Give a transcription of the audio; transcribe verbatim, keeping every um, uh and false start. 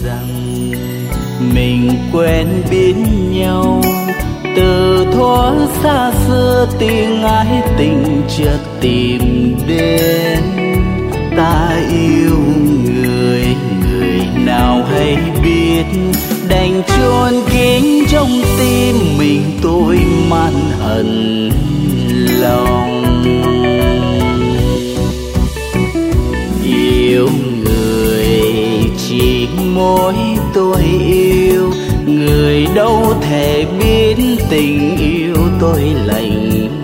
rằng mình quen biết nhau từ thuở xa xưa, tiếng ái tình chợt tìm đến. Ta yêu người, người nào hay biết, đành chôn kín trong tim mình tôi man hận lòng. Yêu người chỉ mỗi tôi yêu, người đâu thể biết tình yêu tôi lạnh